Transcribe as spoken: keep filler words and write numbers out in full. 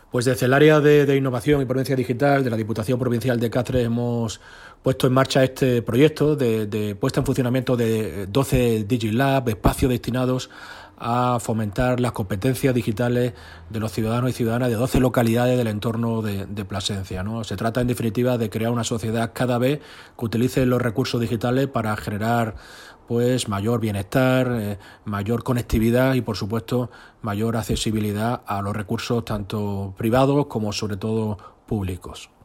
Pues desde el área de, de innovación y provincia digital de la Diputación Provincial de Cáceres hemos puesto en marcha este proyecto de, de puesta en funcionamiento de doce DigiLab, espacios destinados a fomentar las competencias digitales de los ciudadanos y ciudadanas de doce localidades del entorno de, de Plasencia, ¿no? Se trata, en definitiva, de crear una sociedad cada vez que utilice los recursos digitales para generar pues mayor bienestar, eh, mayor conectividad y, por supuesto, mayor accesibilidad a los recursos tanto privados como, sobre todo, públicos.